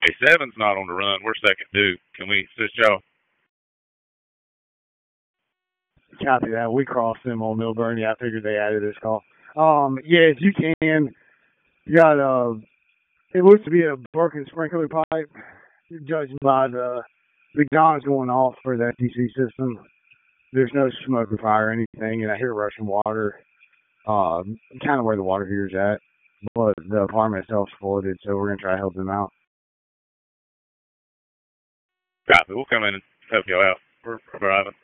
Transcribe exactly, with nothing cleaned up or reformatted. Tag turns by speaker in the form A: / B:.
A: Hey, seven's not on the run. We're second due. Can we assist y'all?
B: Copy that. We crossed them on Milburn. Yeah, I figured they added this call. Um, yeah, if you can, you got uh, it looks to be a broken sprinkler pipe, judging by the the guns going off for the F T C system. There's no smoke or fire or anything, and I hear rushing water. Uh, kind of where the water heater's at, but the apartment itself's flooded, so we're gonna try to help them out.
A: Copy. We'll come in and help y'all out. We're driving.